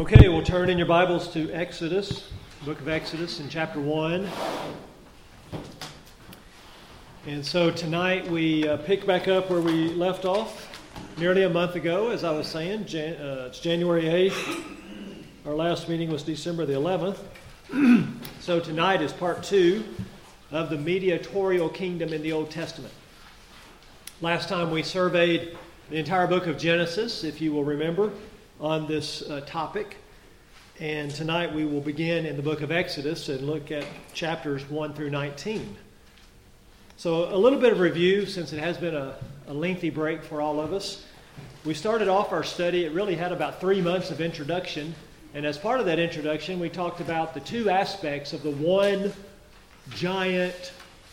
Okay, we'll turn in your Bibles to Exodus, book of Exodus in chapter 1. And so tonight we pick back up where we left off nearly a month ago, as I was saying. It's January 8th. Our last meeting was December the 11th. So tonight is part 2 of the mediatorial kingdom in the Old Testament. Last time we surveyed the entire book of Genesis, if you will remember, on this topic. And tonight we will begin in the book of Exodus and look at chapters 1 through 19. So a little bit of review, since it has been a lengthy break for all of us. We started off our study, it really had about 3 months of introduction. And as part of that introduction, we talked about the two aspects of the one giant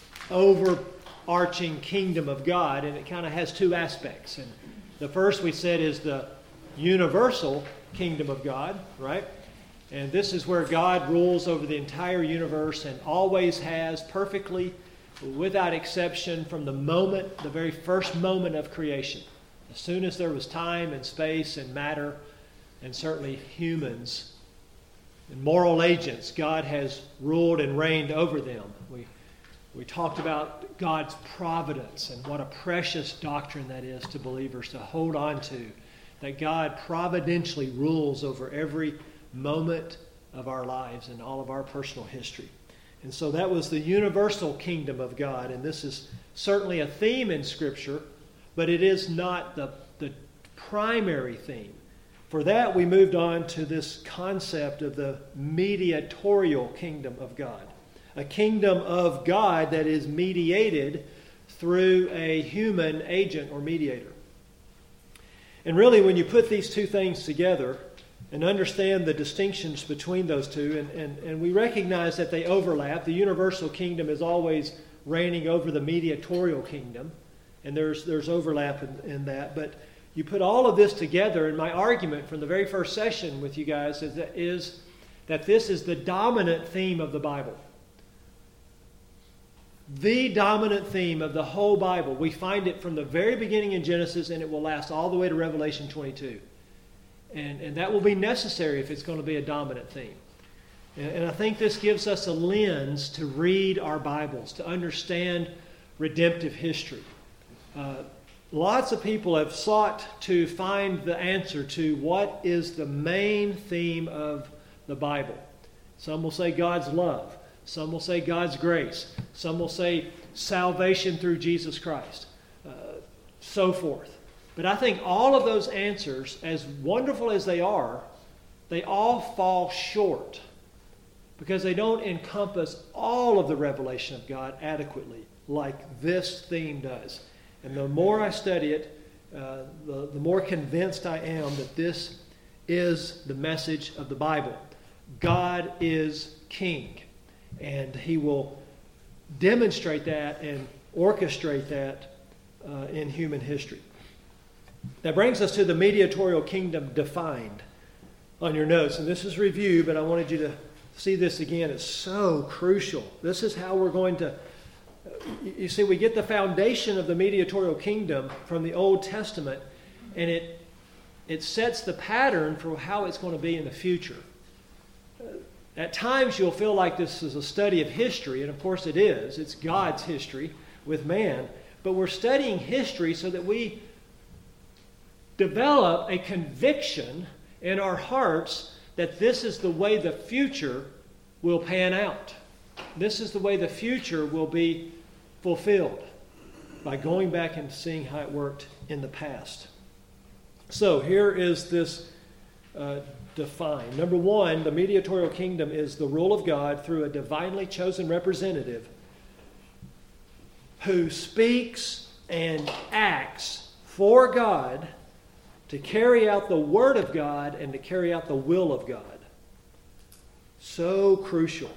overarching kingdom of God. And it kind of has two aspects. And the first we said is the universal kingdom of God, right? And this is where God rules over the entire universe and always has perfectly, without exception, from the very first moment of creation. As soon as there was time and space and matter, and certainly humans and moral agents, God has ruled and reigned over them. We talked about God's providence and what a precious doctrine that is to believers to hold on to. That God providentially rules over every moment of our lives and all of our personal history. And so that was the universal kingdom of God. And this is certainly a theme in Scripture, but it is not the primary theme. For that, we moved on to this concept of the mediatorial kingdom of God. A kingdom of God that is mediated through a human agent or mediator. And really, when you put these two things together and understand the distinctions between those two, and we recognize that they overlap, the universal kingdom is always reigning over the mediatorial kingdom, and there's overlap in that. But you put all of this together, and my argument from the very first session with you guys is that this is the dominant theme of the Bible. The dominant theme of the whole Bible. We find it from the very beginning in Genesis, and it will last all the way to Revelation 22. And that will be necessary if it's going to be a dominant theme. And I think this gives us a lens to read our Bibles, to understand redemptive history. Lots of people have sought to find the answer to what is the main theme of the Bible. Some will say God's love. Some will say God's grace. Some will say salvation through Jesus Christ. So forth. But I think all of those answers, as wonderful as they all fall short. Because they don't encompass all of the revelation of God adequately, like this theme does. And the more I study it, the more convinced I am that this is the message of the Bible. God is King. And He will demonstrate that and orchestrate that in human history. That brings us to the mediatorial kingdom defined on your notes. And this is review, but I wanted you to see this again. It's so crucial. This is how we're going to... You see, we get the foundation of the mediatorial kingdom from the Old Testament, and it sets the pattern for how it's going to be in the future. At times you'll feel like this is a study of history, and of course it is. It's God's history with man. But we're studying history so that we develop a conviction in our hearts that this is the way the future will pan out. This is the way the future will be fulfilled by going back and seeing how it worked in the past. So here is this defined. Number one, the mediatorial kingdom is the rule of God through a divinely chosen representative who speaks and acts for God to carry out the Word of God and to carry out the will of God. So crucial.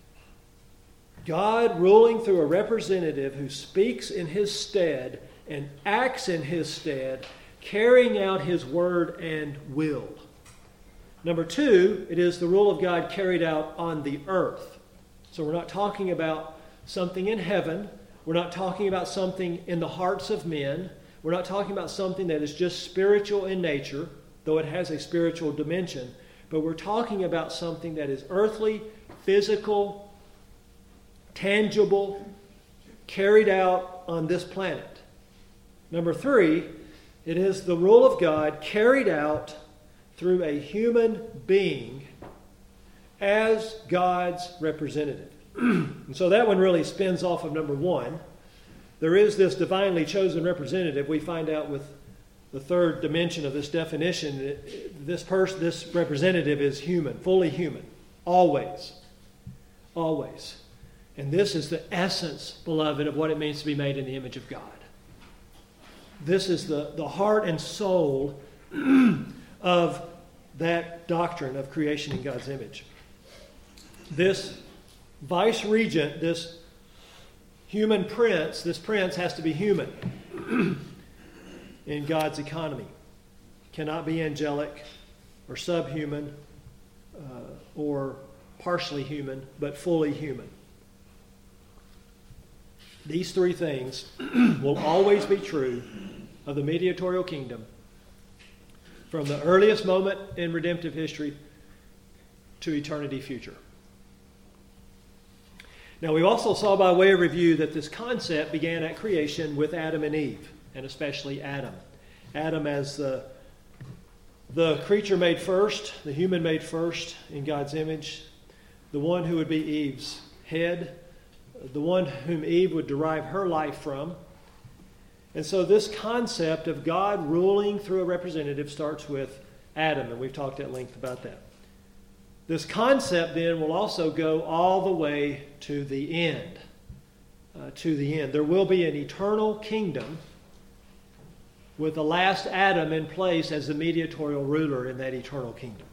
God ruling through a representative who speaks in His stead and acts in His stead, carrying out His word and will. Number two, it is the rule of God carried out on the earth. So we're not talking about something in heaven. We're not talking about something in the hearts of men. We're not talking about something that is just spiritual in nature, though it has a spiritual dimension. but we're talking about something that is earthly, physical, tangible, carried out on this planet. Number 3, it is the rule of God carried out through a human being as God's representative. And so that one really spins off of number 1. There is this divinely chosen representative. We find out with the third dimension of this definition that this representative is human, fully human, always. Always. And this is the essence, beloved, of what it means to be made in the image of God. This is the heart and soul of that doctrine of creation in God's image. This vice regent, this human prince, this prince has to be human in God's economy. Cannot be angelic or subhuman or partially human, but fully human. These 3 things will always be true of the mediatorial kingdom from the earliest moment in redemptive history to eternity future. Now, we also saw by way of review that this concept began at creation with Adam and Eve, and especially Adam. Adam as the creature made first, the human made first in God's image, the one who would be Eve's head, the one whom Eve would derive her life from. And so this concept of God ruling through a representative starts with Adam, and we've talked at length about that. This concept then will also go all the way to the end. There will be an eternal kingdom with the last Adam in place as the mediatorial ruler in that eternal kingdom.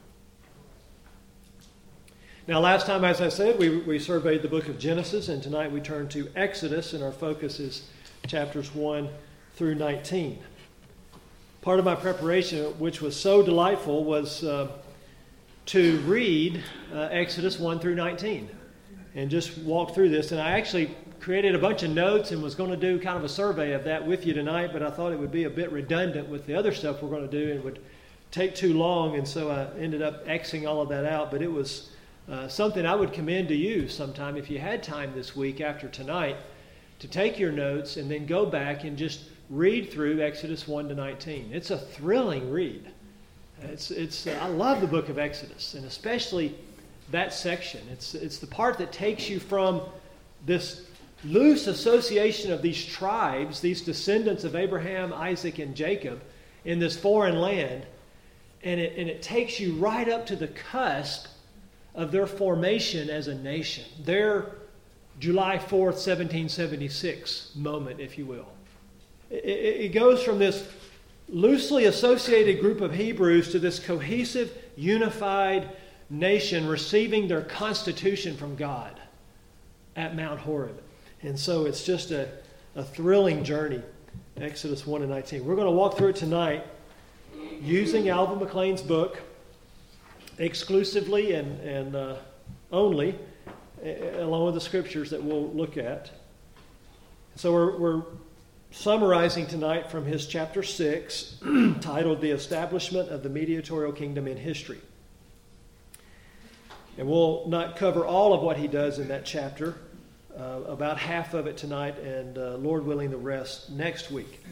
Now, last time, as I said, we surveyed the book of Genesis, and tonight we turn to Exodus, and our focus is chapters 1 through 19. Part of my preparation, which was so delightful, was to read Exodus 1 through 19 and just walk through this. And I actually created a bunch of notes and was going to do kind of a survey of that with you tonight, but I thought it would be a bit redundant with the other stuff we're going to do and would take too long, and so I ended up Xing all of that out. But it was something I would commend to you sometime if you had time this week after tonight to take your notes and then go back and just read through Exodus 1 to 19. It's a thrilling read. I love the book of Exodus, and especially that section. It's the part that takes you from this loose association of these tribes, these descendants of Abraham, Isaac, and Jacob in this foreign land, and it takes you right up to the cusp of their formation as a nation, their July 4th, 1776 moment, if you will. It goes from this loosely associated group of Hebrews to this cohesive, unified nation receiving their constitution from God at Mount Horeb. And so it's just a thrilling journey, Exodus 1 and 19. We're going to walk through it tonight using Alvin McLean's book exclusively and only, along with the scriptures that we'll look at. So we're summarizing tonight from his chapter 6, titled The Establishment of the Mediatorial Kingdom in History. And we'll not cover all of what he does in that chapter, about half of it tonight, and Lord willing, the rest next week.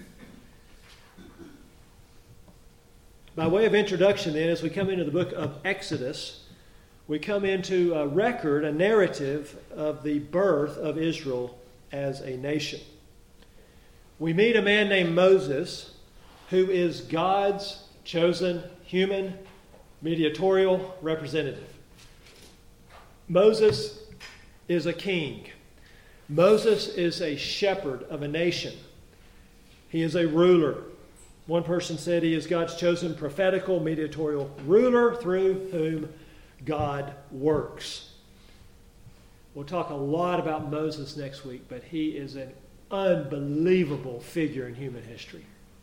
By way of introduction then, as we come into the book of Exodus, we come into a record, a narrative of the birth of Israel as a nation. We meet a man named Moses, who is God's chosen human mediatorial representative. Moses is a king. Moses is a shepherd of a nation. He is a ruler. One person said he is God's chosen prophetical mediatorial ruler through whom God works. We'll talk a lot about Moses next week, but he is an unbelievable figure in human history.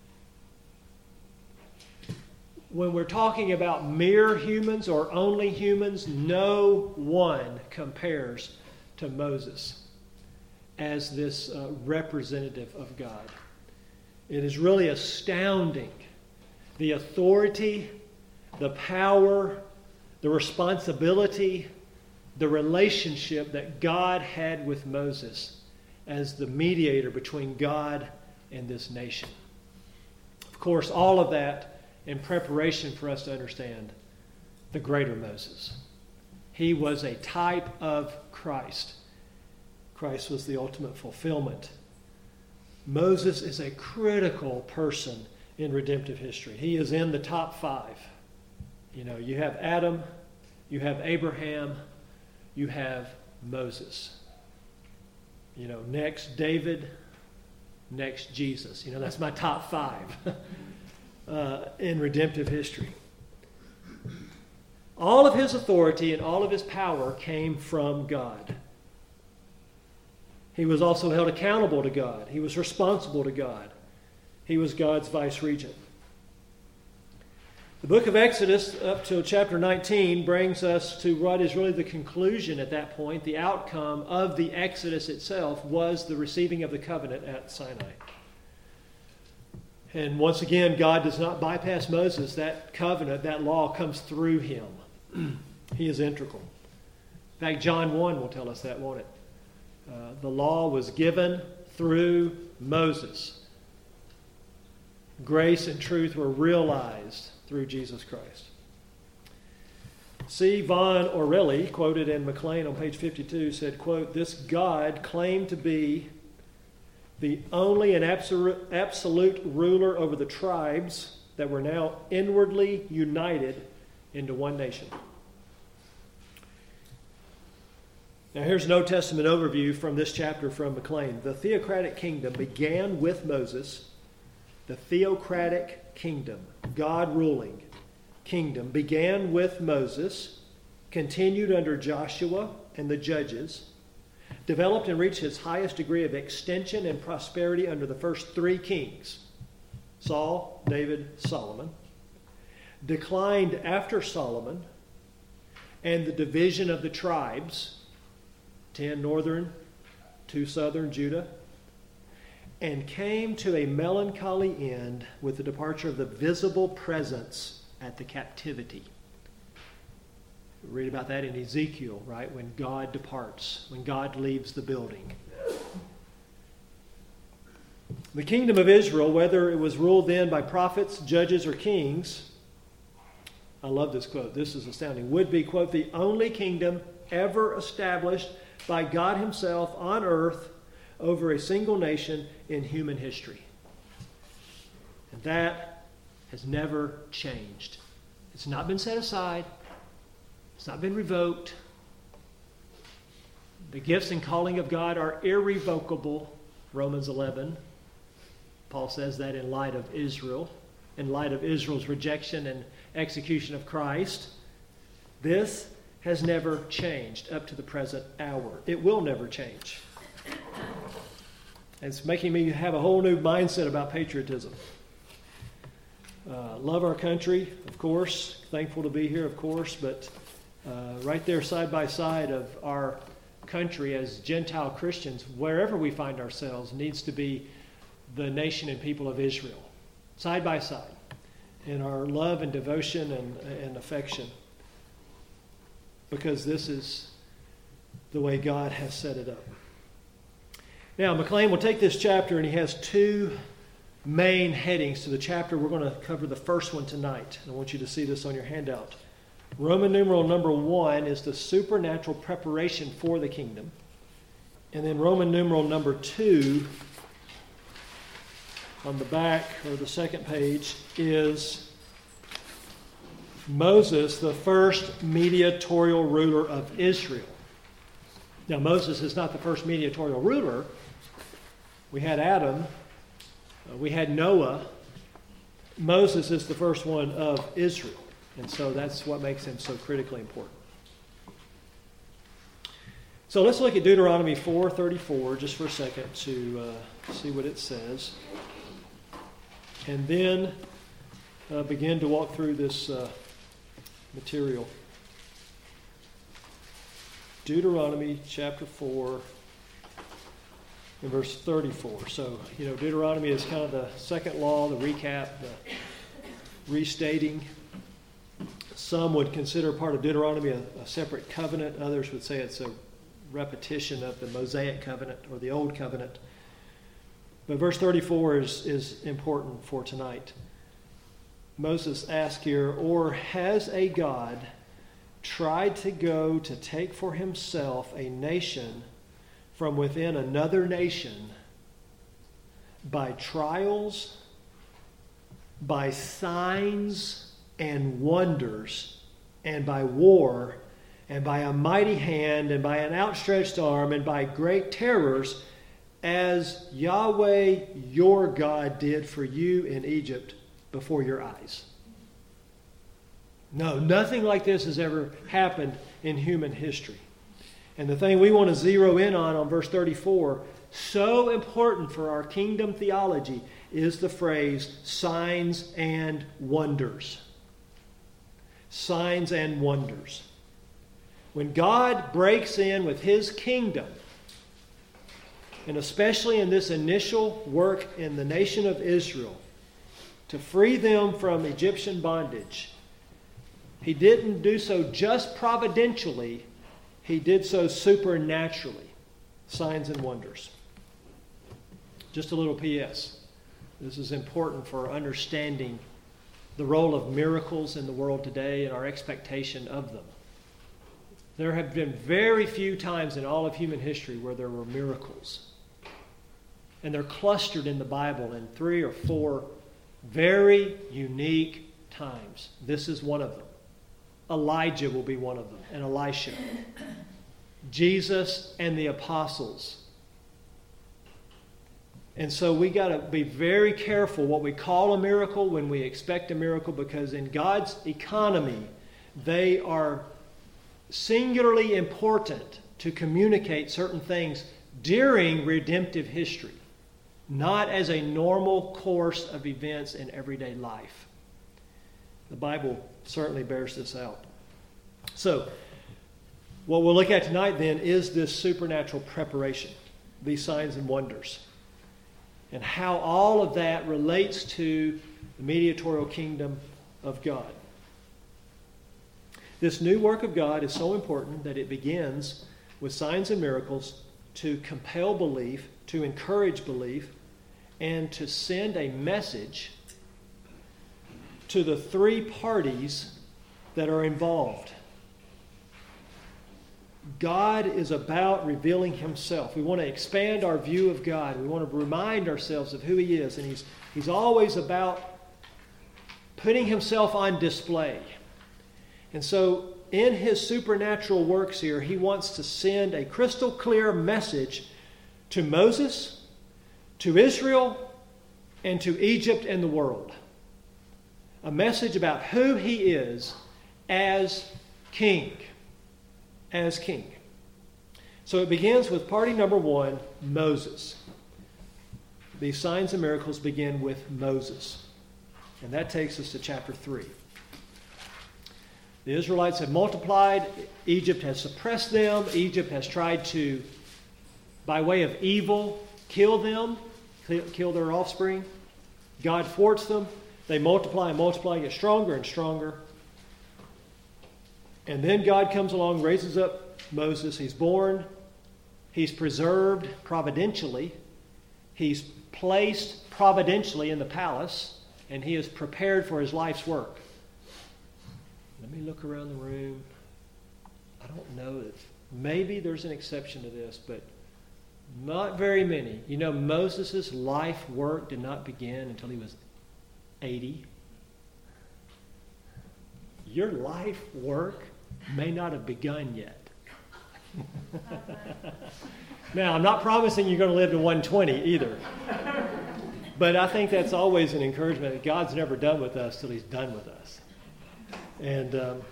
When we're talking about mere humans or only humans, no one compares to Moses as this representative of God. It is really astounding, the authority, the power, the responsibility, the relationship that God had with Moses as the mediator between God and this nation. Of course, all of that in preparation for us to understand the greater Moses. He was a type of Christ. Christ was the ultimate fulfillment. Moses is a critical person in redemptive history. He is in the top 5. You have Adam, you have Abraham, you have Moses. Next David, next Jesus. That's my top 5 in redemptive history. All of his authority and all of his power came from God. He was also held accountable to God. He was responsible to God. He was God's vice-regent. The book of Exodus, up to chapter 19, brings us to what is really the conclusion at that point. The outcome of the Exodus itself was the receiving of the covenant at Sinai. And once again, God does not bypass Moses. That covenant, that law, comes through him. He is integral. In fact, John 1 will tell us that, won't it? The law was given through Moses. Grace and truth were realized through Jesus Christ. C. Von Orelli, quoted in McLean on page 52, said, quote, "This God claimed to be the only and absolute ruler over the tribes that were now inwardly united into one nation." Now here's an Old Testament overview from this chapter from McLean. The theocratic kingdom began with Moses. The theocratic kingdom, God ruling kingdom, began with Moses, continued under Joshua and the judges, developed and reached its highest degree of extension and prosperity under the first 3 kings, Saul, David, Solomon, declined after Solomon and the division of the tribes, 10 northern, 2 southern Judah, and came to a melancholy end with the departure of the visible presence at the captivity. We read about that in Ezekiel, right? When God departs, when God leaves the building. The kingdom of Israel, whether it was ruled then by prophets, judges, or kings, I love this quote, this is astounding, would be, quote, "the only kingdom ever established by God himself on earth over a single nation in human history." And that has never changed. It's not been set aside. It's not been revoked. The gifts and calling of God are irrevocable. Romans 11. Paul says that in light of Israel, in light of Israel's rejection and execution of Christ. This has never changed up to the present hour. It will never change. It's making me have a whole new mindset about patriotism. Love our country, of course. Thankful to be here, of course. But right there side by side of our country as Gentile Christians, wherever we find ourselves, needs to be the nation and people of Israel. Side by side. In our love and devotion and affection. Because this is the way God has set it up. Now, McLean will take this chapter and he has 2 main headings to the chapter. We're going to cover the first one tonight. I want you to see this on your handout. Roman numeral number 1 is the supernatural preparation for the kingdom. And then Roman numeral number 2 on the back or the second page is Moses, the first mediatorial ruler of Israel. Now, Moses is not the first mediatorial ruler. We had Adam. We had Noah. Moses is the first one of Israel. And so that's what makes him so critically important. So let's look at Deuteronomy 4:34 just for a second to see what it says. And then begin to walk through this material. Deuteronomy chapter 4 and verse 34. So, Deuteronomy is kind of the second law, the recap, the restating Some would consider part of Deuteronomy a separate covenant. Others would say it's a repetition of the Mosaic covenant or the Old Covenant. But verse 34 is important for tonight. Moses asks here, or has a God tried to go to take for himself a nation from within another nation by trials, by signs and wonders, and by war, and by a mighty hand, and by an outstretched arm, and by great terrors, as Yahweh your God did for you in Egypt before your eyes? No, nothing like this has ever happened in human history. And the thing we want to zero in on verse 34, so important for our kingdom theology, is the phrase signs and wonders. Signs and wonders. When God breaks in with his kingdom, and especially in this initial work in the nation of Israel, to free them from Egyptian bondage, he didn't do so just providentially, he did so supernaturally. Signs and wonders. Just a little P.S. This is important for understanding the role of miracles in the world today and our expectation of them. There have been very few times in all of human history where there were miracles. And they're clustered in the Bible in 3 or 4 very unique times. This is one of them. Elijah will be one of them, and Elisha. Jesus and the apostles. And so we got to be very careful what we call a miracle when we expect a miracle, because in God's economy, they are singularly important to communicate certain things during redemptive history, not as a normal course of events in everyday life. The Bible certainly bears this out. So, what we'll look at tonight then is this supernatural preparation, these signs and wonders, and how all of that relates to the mediatorial kingdom of God. This new work of God is so important that it begins with signs and miracles to compel belief, to encourage belief, and to send a message to the 3 parties that are involved. God is about revealing himself. We want to expand our view of God. We want to remind ourselves of who he is. And he's always about putting himself on display. And so in his supernatural works here, he wants to send a crystal clear message to Moses, to Israel, and to Egypt and the world. A message about who he is as king. As king. So it begins with party number 1, Moses. These signs and miracles begin with Moses. And that takes us to chapter 3. The Israelites have multiplied. Egypt has suppressed them. Egypt has tried to, by way of evil, kill them, kill their offspring. God thwarts them. They multiply and multiply, get stronger and stronger. And then God comes along, raises up Moses. He's born. He's preserved providentially. He's placed providentially in the palace. And he is prepared for his life's work. Let me look around the room. I don't know if maybe there's an exception to this, but not very many. You know, Moses' life work did not begin until he was 80. Your life work may not have begun yet. Now, I'm not promising you're going to live to 120 either. But I think that's always an encouragement that God's never done with us till he's done with us. And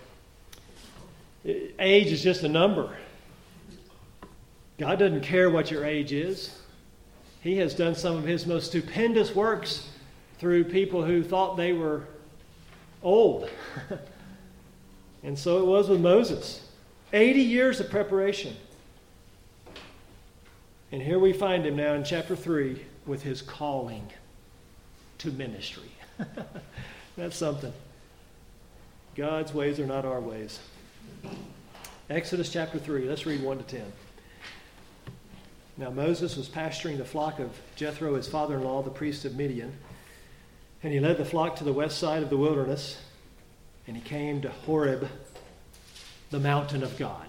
age is just a number. God doesn't care what your age is. He has done some of his most stupendous works through people who thought they were old. And so it was with Moses. 80 years of preparation. And here we find him now in chapter 3 with his calling to ministry. That's something. God's ways are not our ways. Exodus chapter 3. Let's read 1 to 10. Now Moses was pasturing the flock of Jethro, his father-in-law, the priest of Midian. And he led the flock to the west side of the wilderness. And he came to Horeb, the mountain of God.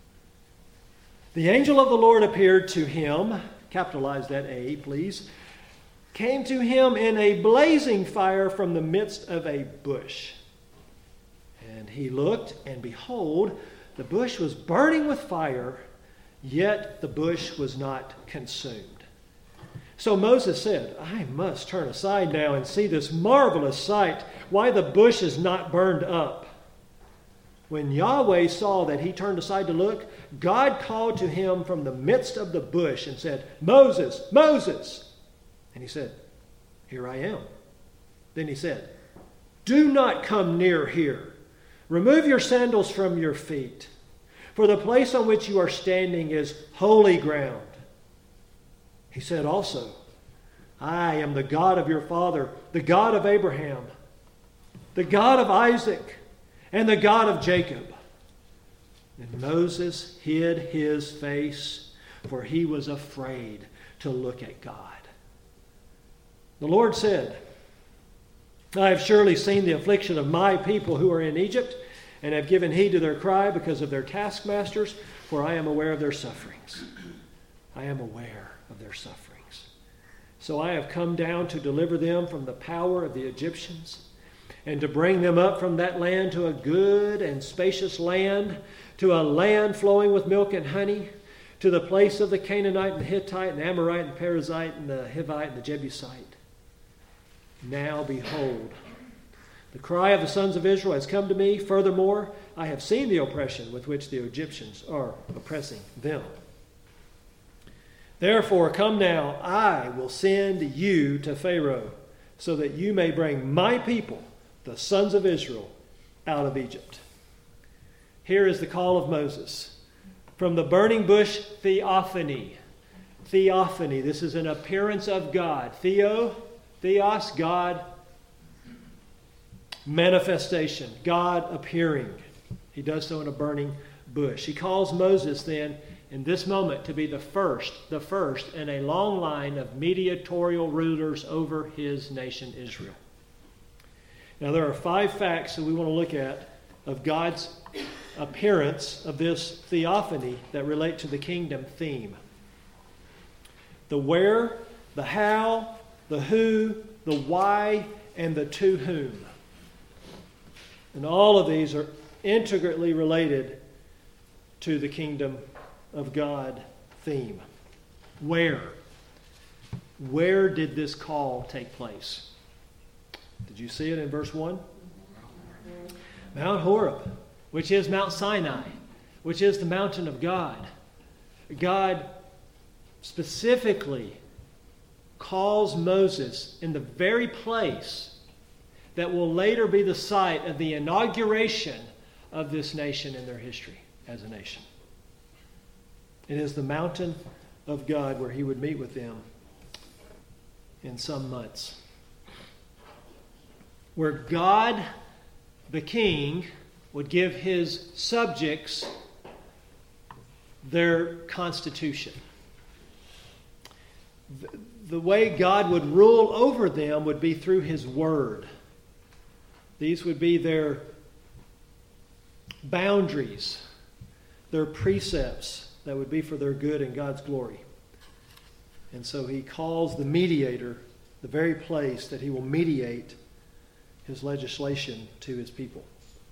The angel of the Lord appeared to him, capitalize that A, please, came to him in a blazing fire from the midst of a bush. And he looked, and behold, the bush was burning with fire, yet the bush was not consumed. So Moses said, I must turn aside now and see this marvelous sight, why the bush is not burned up. When Yahweh saw that he turned aside to look, God called to him from the midst of the bush and said, Moses, Moses. And he said, Here I am. Then he said, Do not come near here. Remove your sandals from your feet, for the place on which you are standing is holy ground. He said also, I am the God of your father, the God of Abraham, the God of Isaac, and the God of Jacob. And Moses hid his face, for he was afraid to look at God. The Lord said, I have surely seen the affliction of my people who are in Egypt, and have given heed to their cry because of their taskmasters, for I am aware of their sufferings. I am aware of their sufferings. So I have come down to deliver them from the power of the Egyptians, and to bring them up from that land to a good and spacious land, to a land flowing with milk and honey, to the place of the Canaanite and the Hittite and the Amorite and the Perizzite and the Hivite and the Jebusite. Now behold, the cry of the sons of Israel has come to me. Furthermore, I have seen the oppression with which the Egyptians are oppressing them. Therefore, come now, I will send you to Pharaoh, so that you may bring my people, the sons of Israel, out of Egypt. Here is the call of Moses. From the burning bush, theophany. Theophany. This is an appearance of God. Theos, God. Manifestation. God appearing. He does so in a burning bush. He calls Moses then, in this moment, to be the first in a long line of mediatorial rulers over his nation Israel. Now, there are 5 facts that we want to look at of God's appearance of this theophany that relate to the kingdom theme. The where, the how, the who, the why, and the to whom. And all of these are intricately related to the kingdom of God theme. Where? Where did this call take place? Did you see it in verse 1? Mount Horeb, which is Mount Sinai, which is the mountain of God. God specifically calls Moses in the very place that will later be the site of the inauguration of this nation in their history as a nation. It is the mountain of God where he would meet with them in some months. Where God, the king, would give his subjects their constitution. The way God would rule over them would be through his word. These would be their boundaries, their precepts that would be for their good and God's glory. And so he calls the mediator the very place that he will mediate his legislation to his people.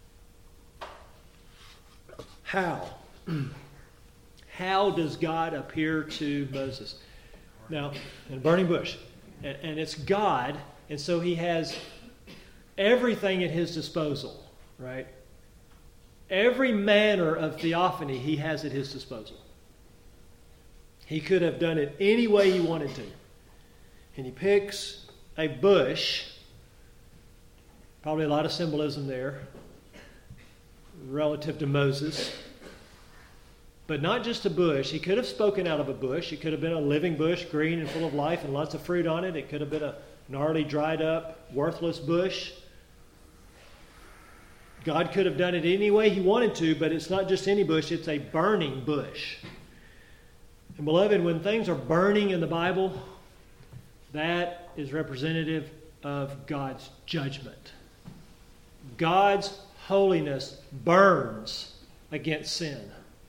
How? How does God appear to Moses? Now, in a burning bush. And it's God, and so he has everything at his disposal, right? Every manner of theophany he has at his disposal. He could have done it any way he wanted to. And he picks a bush, probably a lot of symbolism there, relative to Moses. But not just a bush. He could have spoken out of a bush. It could have been a living bush, green and full of life and lots of fruit on it. It could have been a gnarly, dried up, worthless bush. God could have done it any way he wanted to, but it's not just any bush, it's a burning bush. And beloved, when things are burning in the Bible, that is representative of God's judgment. God's holiness burns against sin.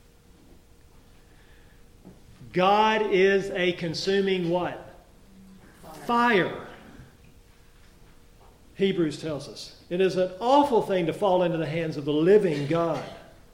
God is a consuming what? Fire. Hebrews tells us. It is an awful thing to fall into the hands of the living God.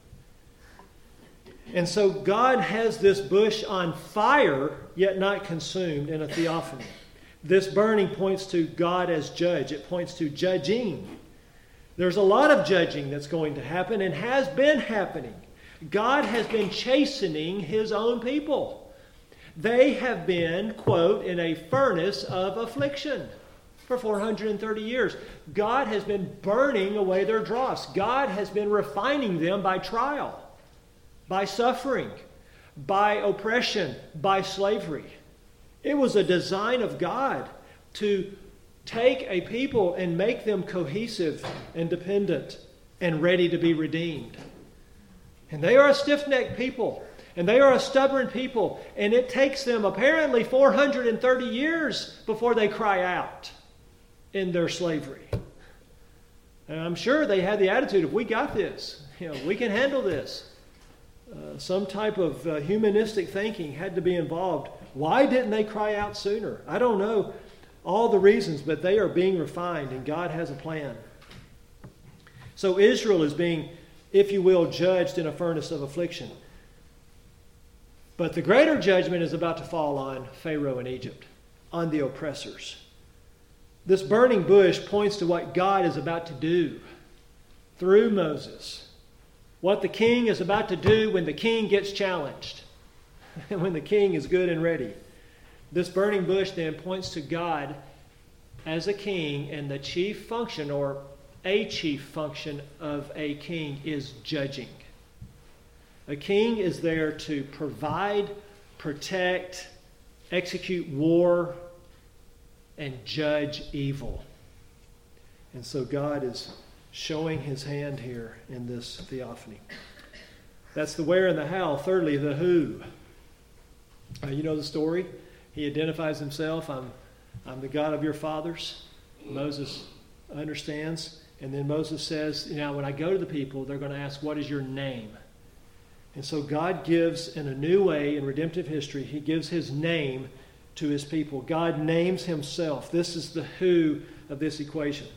And so God has this bush on fire, yet not consumed, in a theophany. This burning points to God as judge. It points to judging. There's a lot of judging that's going to happen and has been happening. God has been chastening his own people. They have been, quote, in a furnace of affliction for 430 years. God has been burning away their dross. God has been refining them by trial, by suffering, by oppression, by slavery. It was a design of God to take a people and make them cohesive and dependent and ready to be redeemed. And they are a stiff-necked people. And they are a stubborn people. And it takes them apparently 430 years before they cry out in their slavery. And I'm sure they had the attitude of, we got this. We can handle this. Some type of humanistic thinking had to be involved. Why didn't they cry out sooner? I don't know all the reasons, but they are being refined and God has a plan. So Israel is being, if you will, judged in a furnace of affliction. But the greater judgment is about to fall on Pharaoh and Egypt, on the oppressors. This burning bush points to what God is about to do through Moses. What the king is about to do when the king gets challenged. And when the king is good and ready. This burning bush then points to God as a king, and the chief function, or a chief function of a king, is judging. A king is there to provide, protect, execute war, and judge evil. And so God is showing his hand here in this theophany. That's the where and the how. Thirdly, the who. You know the story. He identifies himself. I'm the God of your fathers. Moses understands. And then Moses says, now when I go to the people, they're going to ask, what is your name? And so God gives, in a new way in redemptive history, he gives his name to his people. God names himself. This is the who of this equation.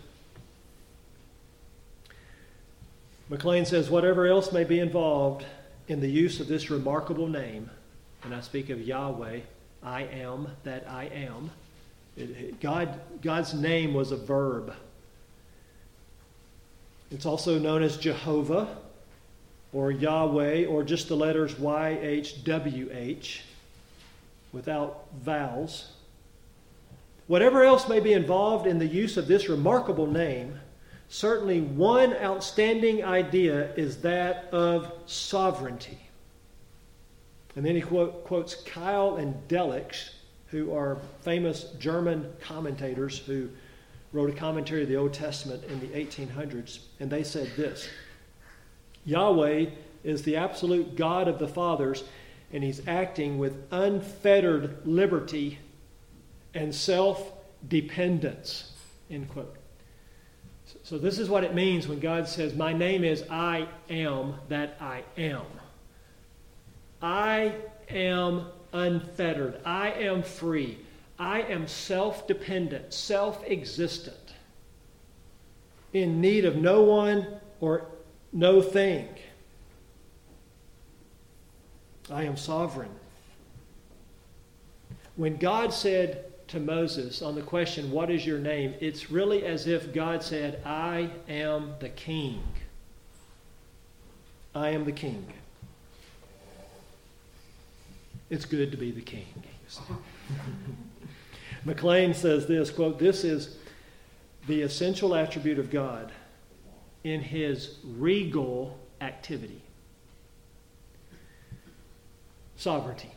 McLean says, whatever else may be involved in the use of this remarkable name, and I speak of Yahweh, I am that I am. God's name was a verb. It's also known as Jehovah, or Yahweh, or just the letters YHWH, without vowels. Whatever else may be involved in the use of this remarkable name, certainly one outstanding idea is that of sovereignty. And then he quotes Keil and Delitzsch, who are famous German commentators who wrote a commentary of the Old Testament in the 1800s. And they said this: Yahweh is the absolute God of the fathers, and he's acting with unfettered liberty and self-dependence. End quote. So this is what it means when God says, my name is I am that I am. I am unfettered. I am free. I am self-dependent, self-existent, in need of no one or no thing. I am sovereign. When God said to Moses on the question, what is your name? It's really as if God said, I am the king. I am the king. It's good to be the king. McLean says this, quote, this is the essential attribute of God in his regal activity. Sovereignty.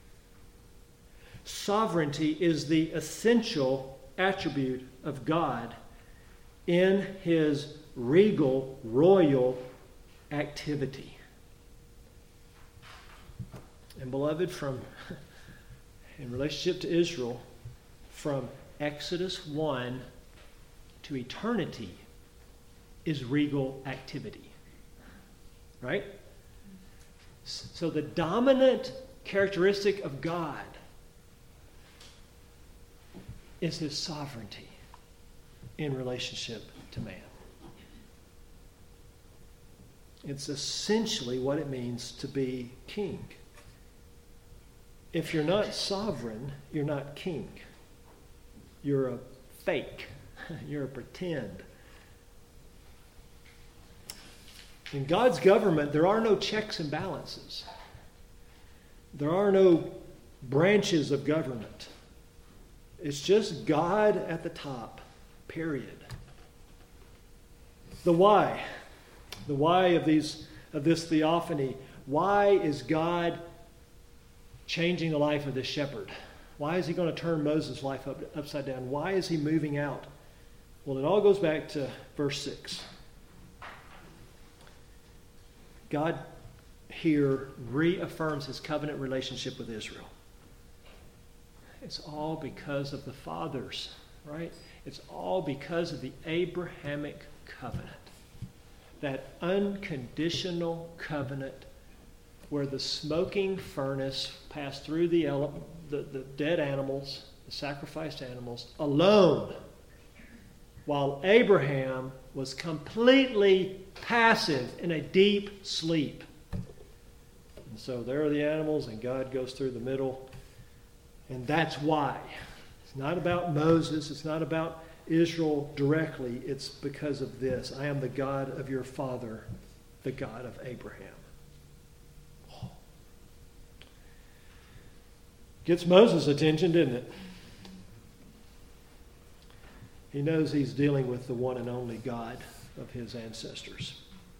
Sovereignty is the essential attribute of God in his regal, royal activity. And beloved, in relationship to Israel, from Exodus 1 to eternity is regal activity. Right? So the dominant characteristic of God is His sovereignty in relationship to man. It's essentially what it means to be king. If you're not sovereign, you're not king. You're a fake. You're a pretend. In God's government, there are no checks and balances. There are no branches of government. It's just God at the top, period. The why of this theophany. Why is God changing the life of this shepherd? Why is He going to turn Moses' life upside down? Why is He moving out? Well, it all goes back to verse 6. God here reaffirms His covenant relationship with Israel. It's all because of the fathers, right? It's all because of the Abrahamic covenant. That unconditional covenant where the smoking furnace passed through the dead animals, the sacrificed animals, alone, while Abraham was completely passive in a deep sleep. And so there are the animals, and God goes through the middle. And that's why. It's not about Moses. It's not about Israel directly. It's because of this. I am the God of your father, the God of Abraham. Gets Moses' attention, didn't it? He knows he's dealing with the one and only God of his ancestors.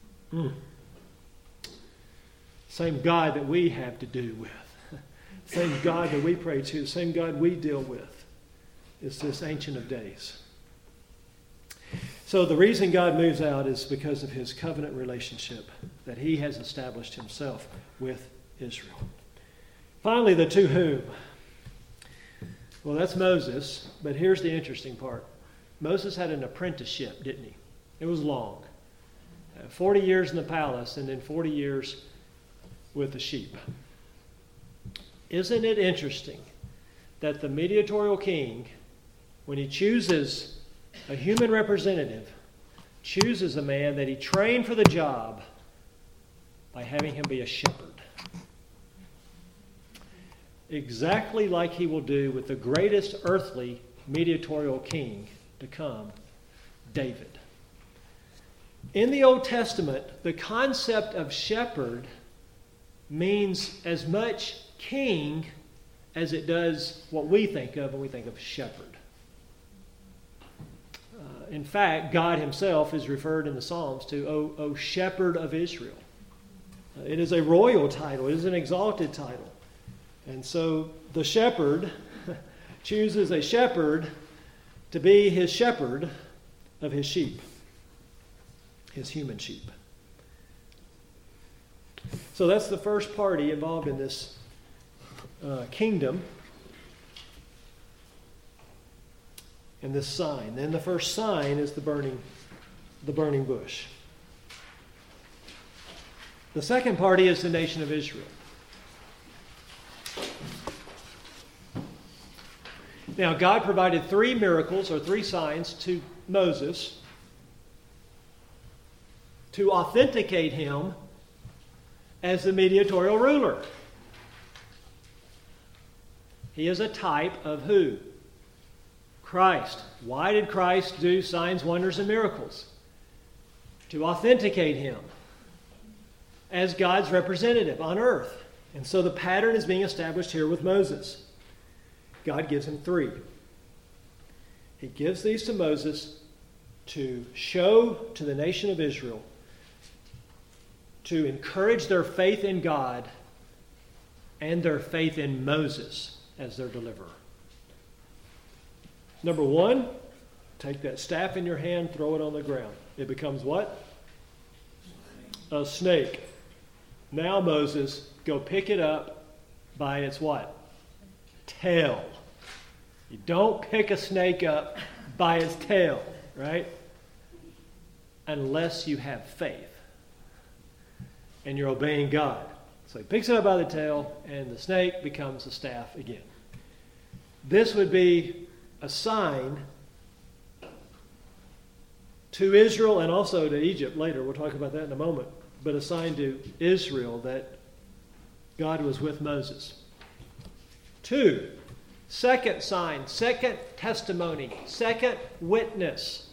Same God that we have to do with. Same God that we pray to. Same God we deal with. Is this Ancient of Days. So the reason God moves out is because of His covenant relationship that He has established Himself with Israel. Finally, the to whom. Well, that's Moses, but here's the interesting part. Moses had an apprenticeship, didn't he? It was long. 40 years in the palace and then 40 years with the sheep. Isn't it interesting that the mediatorial king, when he chooses a human representative, chooses a man that he trained for the job by having him be a shepherd? Exactly like He will do with the greatest earthly mediatorial king to come, David. In the Old Testament, the concept of shepherd means as much king as it does what we think of when we think of shepherd. In fact, God Himself is referred in the Psalms to, O shepherd of Israel. It is a royal title. It is an exalted title. And so the shepherd chooses a shepherd to be his shepherd of his sheep, his human sheep. So that's the first party involved in this kingdom and this sign. Then the first sign is the burning bush. The second party is the nation of Israel. Now, God provided 3 miracles or 3 signs to Moses to authenticate him as the mediatorial ruler. He is a type of who? Christ. Why did Christ do signs, wonders, and miracles? To authenticate Him as God's representative on earth. And so the pattern is being established here with Moses. God gives him 3. He gives these to Moses to show to the nation of Israel, to encourage their faith in God and their faith in Moses as their deliverer. Number 1, Take that staff in your hand, throw it on the ground. It becomes what? A snake. Now, Moses, go pick it up by its what? Tail. You don't pick a snake up by its tail, right? Unless you have faith and you're obeying God. So he picks it up by the tail, and the snake becomes a staff again. This would be a sign to Israel and also to Egypt later. We'll talk about that in a moment. But a sign to Israel that God was with Moses. 2, second sign, second testimony, second witness.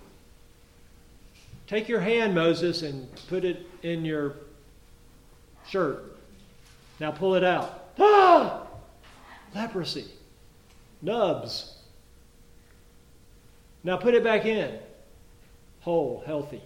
Take your hand, Moses, and put it in your shirt. Now pull it out. Ah! Leprosy. Nubs. Now put it back in. Whole, healthy.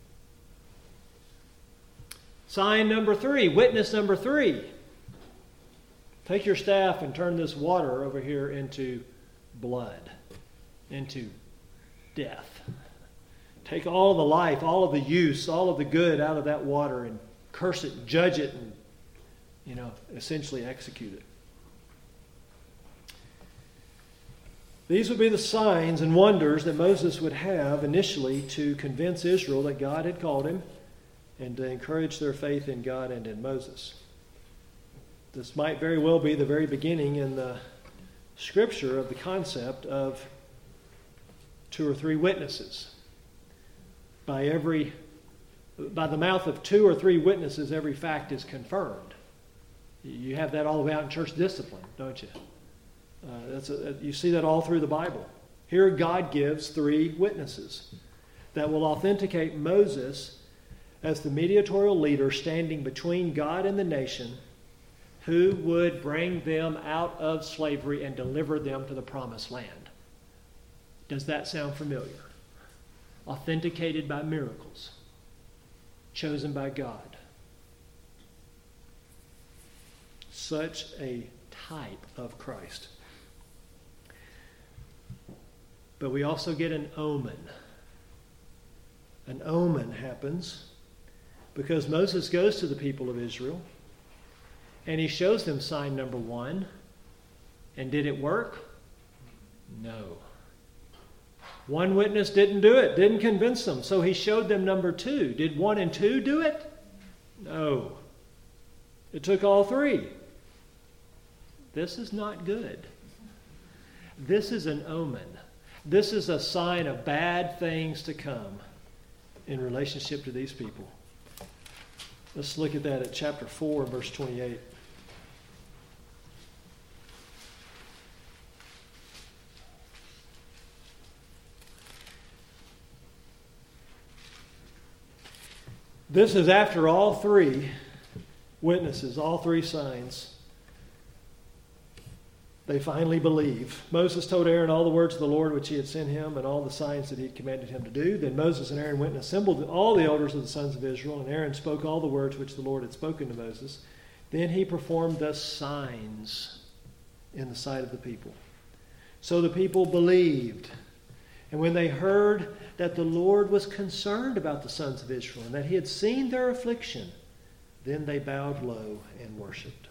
Sign number 3, witness number 3. Take your staff and turn this water over here into blood, into death. Take all the life, all of the use, all of the good out of that water and curse it, judge it, and, essentially execute it. These would be the signs and wonders that Moses would have initially to convince Israel that God had called him and to encourage their faith in God and in Moses. This might very well be the very beginning in the Scripture of the concept of 2 or 3 witnesses. By the mouth of 2 or 3 witnesses, every fact is confirmed. You have that all about in church discipline, don't you? You see that all through the Bible. Here God gives 3 witnesses that will authenticate Moses as the mediatorial leader standing between God and the nation, who would bring them out of slavery and deliver them to the promised land. Does that sound familiar? Authenticated by miracles. Chosen by God. Such a type of Christ. But we also get an omen. An omen happens because Moses goes to the people of Israel and he shows them sign number 1. And did it work? No. One witness didn't do it, didn't convince them. So he showed them number 2. Did 1 and 2 do it? No. It took all 3. This is not good. This is an omen. This is a sign of bad things to come in relationship to these people. Let's look at that at chapter 4, verse 28. This is after all 3 witnesses, all 3 signs. They finally believe. Moses told Aaron all the words of the Lord which he had sent him and all the signs that he had commanded him to do. Then Moses and Aaron went and assembled all the elders of the sons of Israel, and Aaron spoke all the words which the Lord had spoken to Moses. Then he performed the signs in the sight of the people. So the people believed. And when they heard that the Lord was concerned about the sons of Israel and that he had seen their affliction, then they bowed low and worshipped.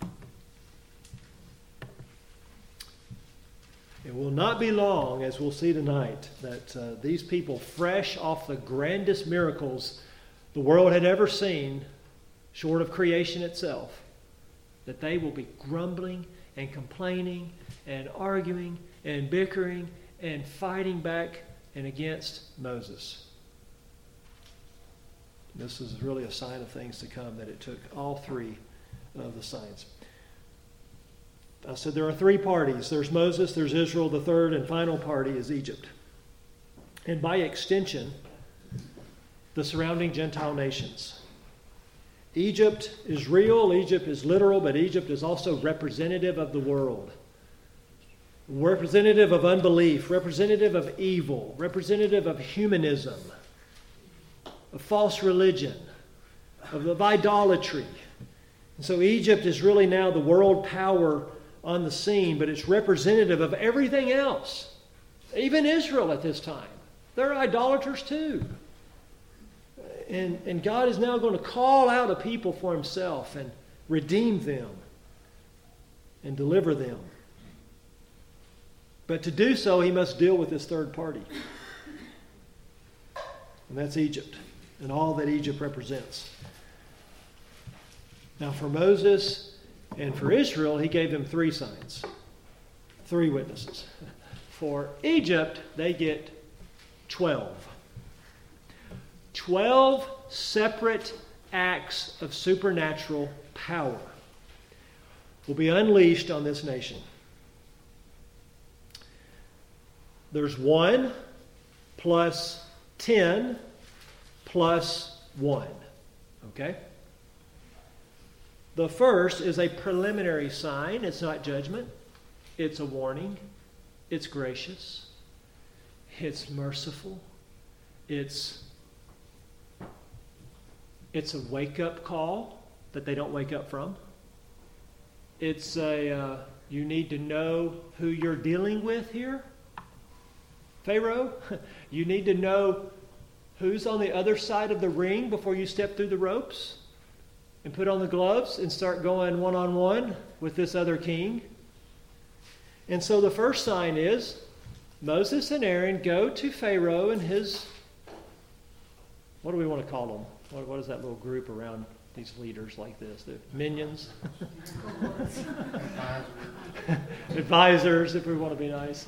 It will not be long, as we'll see tonight, that these people, fresh off the grandest miracles the world had ever seen, short of creation itself, that they will be grumbling and complaining and arguing and bickering and fighting back and against Moses. This is really a sign of things to come, that it took all 3 of the signs. I said there are 3 parties. There's Moses, there's Israel. The third and final party is Egypt. And by extension, the surrounding Gentile nations. Egypt is real, Egypt is literal, but Egypt is also representative of the world. Representative of unbelief, representative of evil, representative of humanism, of false religion, of idolatry. And so Egypt is really now the world power on the scene, but it's representative of everything else. Even Israel at this time. They're idolaters too. And God is now going to call out a people for himself and redeem them and deliver them. But to do so, he must deal with this third party. And that's Egypt and all that Egypt represents. Now for Moses and for Israel, he gave them 3 signs, 3 witnesses. For Egypt, they get 12. 12 separate acts of supernatural power will be unleashed on this nation. There's 1 plus 10 plus 1. Okay? The first is a preliminary sign. It's not judgment. It's a warning. It's gracious. It's merciful. It's a wake-up call that they don't wake up from. It's you need to know who you're dealing with here. Pharaoh, you need to know who's on the other side of the ring before you step through the ropes and put on the gloves and start going one-on-one with this other king. And so the first sign is Moses and Aaron go to Pharaoh and his, what do we want to call them? What is that little group around these leaders like this? The minions? Advisors, if we want to be nice.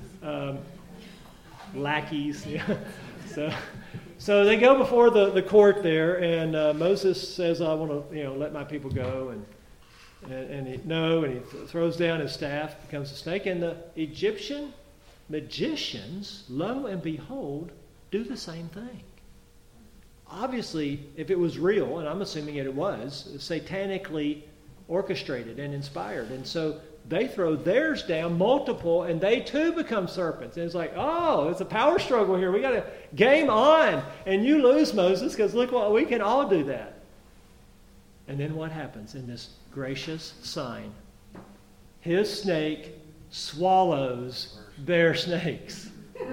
Lackeys. Yeah. So they go before the court there, and Moses says, I want to let my people go. And he throws down his staff, becomes a snake. And the Egyptian magicians, lo and behold, do the same thing. Obviously, if it was real, and I'm assuming it was, satanically orchestrated and inspired. And so they throw theirs down, multiple, and they too become serpents. And it's like, oh, it's a power struggle here. We got to game on. And you lose, Moses, because look what we can all do that. And then what happens in this gracious sign? His snake swallows their snakes.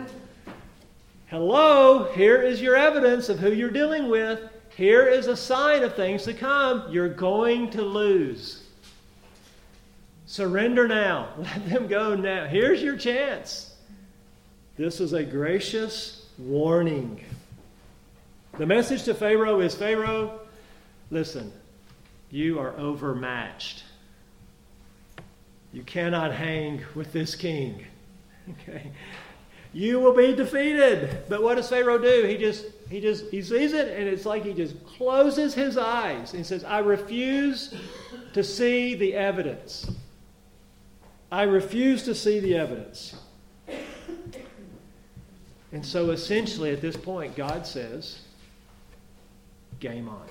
Hello, here is your evidence of who you're dealing with. Here is a sign of things to come. You're going to lose. Surrender now. Let them go now. Here's your chance. This is a gracious warning. The message to Pharaoh is, Pharaoh, listen, you are overmatched. You cannot hang with this king. Okay? You will be defeated. But what does Pharaoh do? He sees it, and it's like he just closes his eyes. And he says, I refuse to see the evidence. I refuse to see the evidence. And so essentially at this point, God says, game on.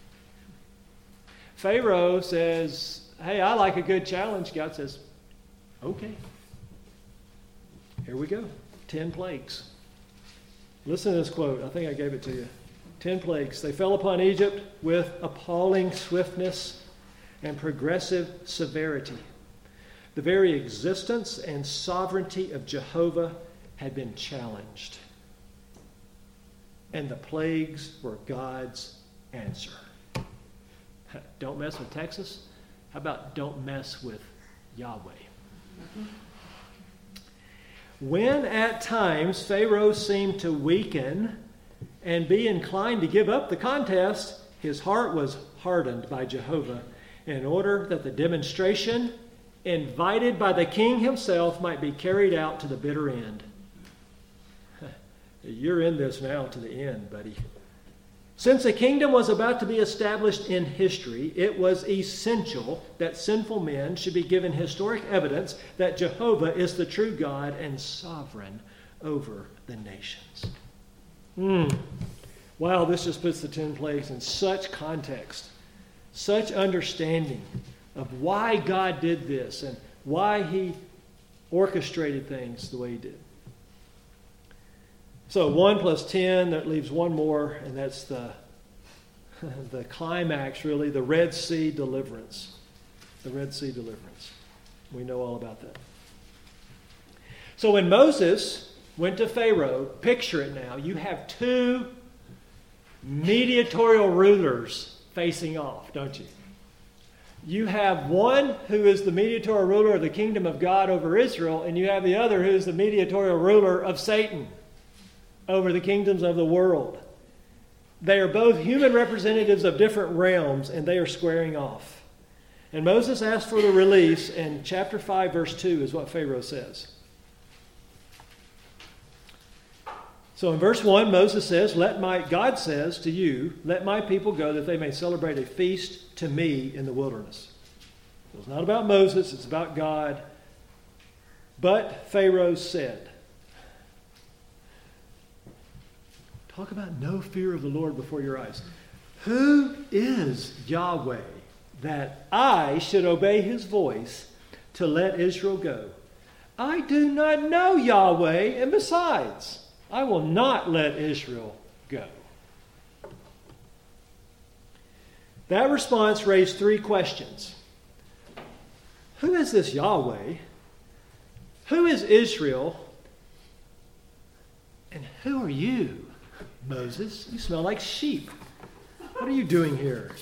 Pharaoh says, hey, I like a good challenge. God says, okay. Here we go. 10 plagues. Listen to this quote. I think I gave it to you. 10 plagues. They fell upon Egypt with appalling swiftness and progressive severity. The very existence and sovereignty of Jehovah had been challenged. And the plagues were God's answer. Don't mess with Texas. How about don't mess with Yahweh? When at times Pharaoh seemed to weaken and be inclined to give up the contest, his heart was hardened by Jehovah in order that the demonstration invited by the king himself might be carried out to the bitter end. You're in this now to the end, buddy. Since the kingdom was about to be established in history, it was essential that sinful men should be given historic evidence that Jehovah is the true God and sovereign over the nations. Wow, this just puts the 10 plagues in such context, such understanding of why God did this and why he orchestrated things the way he did. So 1 plus 10, that leaves one more, and that's the climax, really, the Red Sea deliverance. The Red Sea deliverance. We know all about that. So when Moses went to Pharaoh, picture it now, you have two mediatorial rulers facing off, don't you? You have one who is the mediatorial ruler of the kingdom of God over Israel, and you have the other who is the mediatorial ruler of Satan over the kingdoms of the world. They are both human representatives of different realms, and they are squaring off. And Moses asked for the release, and chapter 5, verse 2 is what Pharaoh says. So in verse 1, Moses says, God says to you, let my people go that they may celebrate a feast to me in the wilderness. So it's not about Moses, it's about God. But Pharaoh said, talk about no fear of the Lord before your eyes. Who is Yahweh that I should obey his voice to let Israel go? I do not know Yahweh, and besides, I will not let Israel go. That response raised three questions. Who is this Yahweh? Who is Israel? And who are you, Moses? You smell like sheep. What are you doing here?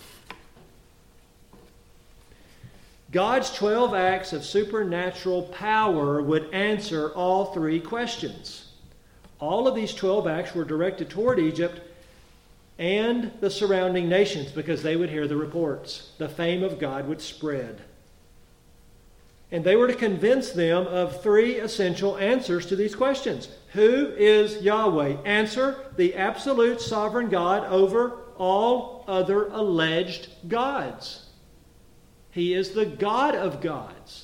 God's 12 acts of supernatural power would answer all three questions. All of these 12 acts were directed toward Egypt and the surrounding nations because they would hear the reports. The fame of God would spread. And they were to convince them of three essential answers to these questions. Who is Yahweh? Answer, the absolute sovereign God over all other alleged gods. He is the God of gods.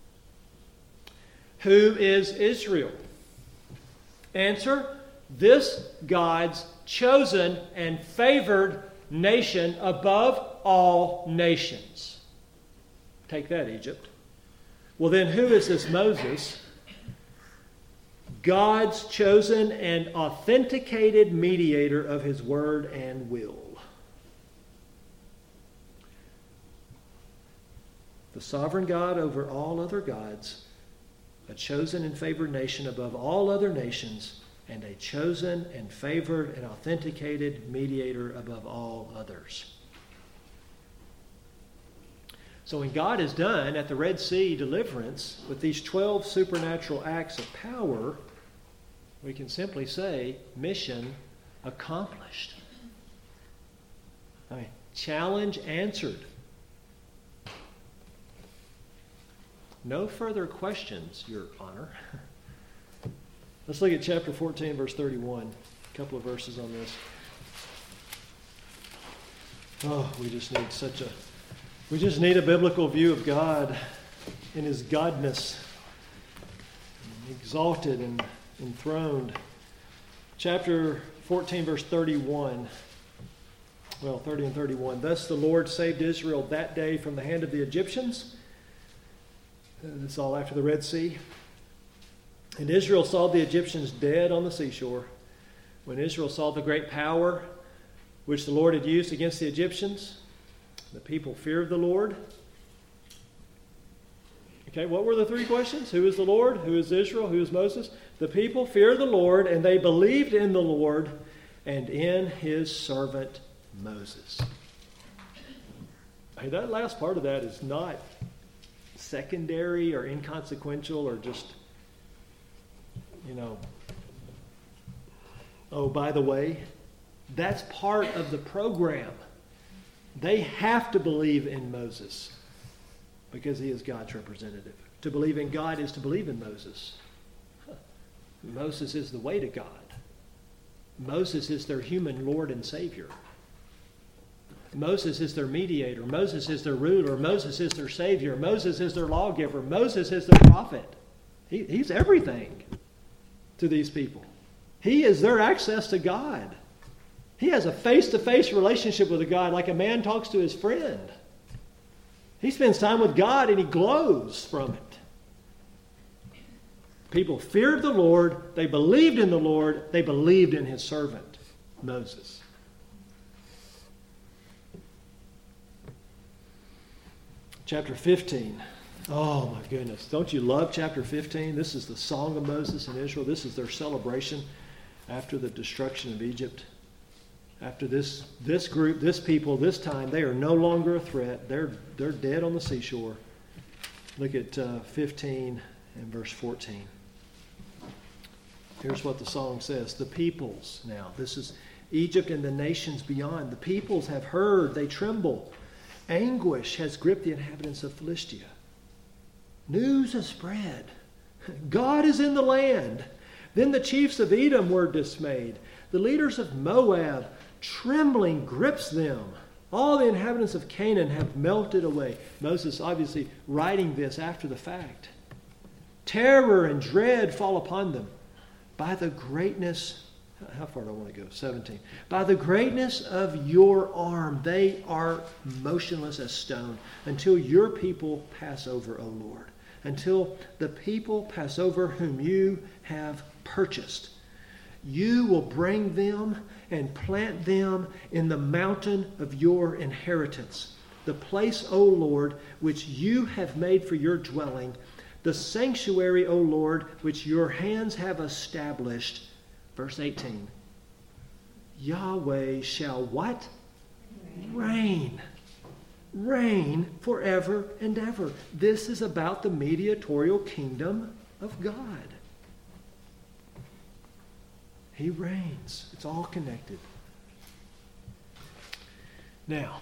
Who is Israel? Answer, this God's chosen and favored nation above all nations. Take that, Egypt. Well, then who is this Moses? God's chosen and authenticated mediator of his word and will. The sovereign God over all other gods, a chosen and favored nation above all other nations, and a chosen and favored and authenticated mediator above all others. So when God is done at the Red Sea deliverance with these 12 supernatural acts of power, we can simply say, mission accomplished. Challenge answered. No further questions, Your Honor. Let's look at chapter 14, verse 31. A couple of verses on this. Oh, we just need a biblical view of God in his godness, exalted and enthroned. Chapter 14, verse 31. Well, 30 and 31. Thus the Lord saved Israel that day from the hand of the Egyptians. It's all after the Red Sea. And Israel saw the Egyptians dead on the seashore. When Israel saw the great power which the Lord had used against the Egyptians, the people feared the Lord. Okay, what were the three questions? Who is the Lord? Who is Israel? Who is Moses? The people feared the Lord, and they believed in the Lord and in his servant Moses. Hey, that last part of that is not secondary or inconsequential or just, oh, by the way, that's part of the program. They have to believe in Moses because he is God's representative. To believe in God is to believe in Moses. Moses is the way to God. Moses is their human Lord and Savior. Moses is their mediator. Moses is their ruler. Moses is their Savior. Moses is their lawgiver. Moses is their prophet. He's everything to these people. He is their access to God. He has a face-to-face relationship with a God like a man talks to his friend. He spends time with God and he glows from it. People feared the Lord. They believed in the Lord. They believed in his servant, Moses. Chapter 15. Oh my goodness. Don't you love chapter 15? This is the song of Moses and Israel. This is their celebration after the destruction of Egypt. After this group, this people, this time, they are no longer a threat. They're dead on the seashore. Look at 15 and verse 14. Here's what the song says. The peoples, now, this is Egypt and the nations beyond. The peoples have heard, they tremble. Anguish has gripped the inhabitants of Philistia. News has spread. God is in the land. Then the chiefs of Edom were dismayed. The leaders of Moab, trembling grips them. All the inhabitants of Canaan have melted away. Moses obviously writing this after the fact. Terror and dread fall upon them. By the greatness, how far do I want to go? 17. By the greatness of your arm, they are motionless as stone until your people pass over, O Lord. Until the people pass over whom you have purchased. You will bring them and plant them in the mountain of your inheritance, the place, O Lord, which you have made for your dwelling, the sanctuary, O Lord, which your hands have established. Verse 18. Yahweh shall what? Reign. Reign forever and ever. This is about the mediatorial kingdom of God. He reigns. It's all connected. Now,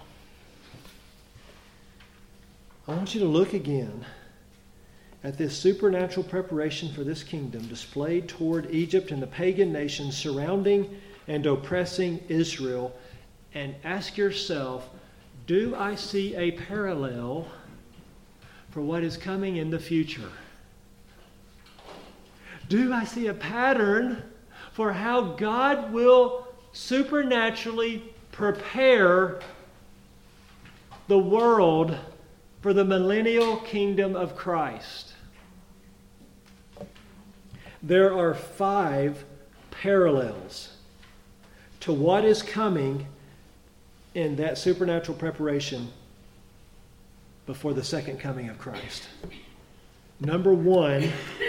I want you to look again at this supernatural preparation for this kingdom displayed toward Egypt and the pagan nations surrounding and oppressing Israel, and ask yourself, do I see a parallel for what is coming in the future? Do I see a pattern for how God will supernaturally prepare the world for the millennial kingdom of Christ? There are 5 parallels to what is coming in that supernatural preparation before the second coming of Christ. Number 1,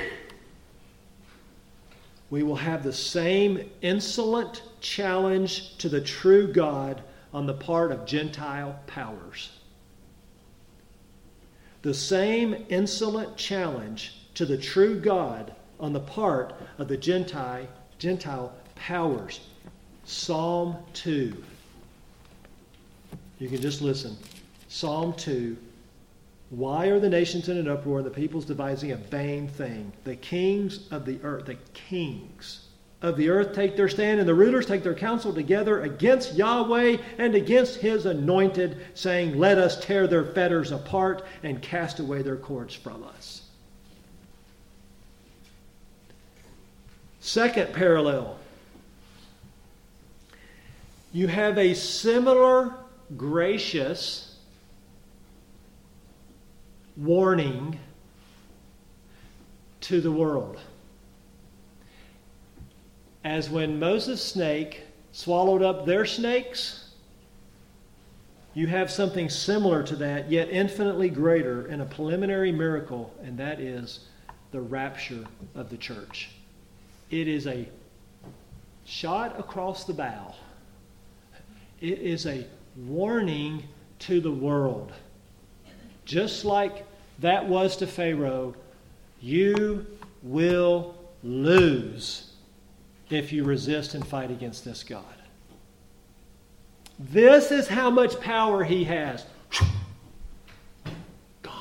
we will have the same insolent challenge to the true God on the part of Gentile powers. The same insolent challenge to the true God on the part of the Gentile powers. Psalm 2. You can just listen. Psalm 2. Why are the nations in an uproar and the peoples devising a vain thing? The kings of the earth take their stand, and the rulers take their counsel together against Yahweh and against his anointed, saying, let us tear their fetters apart and cast away their cords from us. Second parallel. You have a similar gracious warning to the world. As when Moses' snake swallowed up their snakes, you have something similar to that, yet infinitely greater in a preliminary miracle, and that is the rapture of the church. It is a shot across the bow. It is a warning to the world. Just like that was to Pharaoh, you will lose if you resist and fight against this God. This is how much power he has. Gone.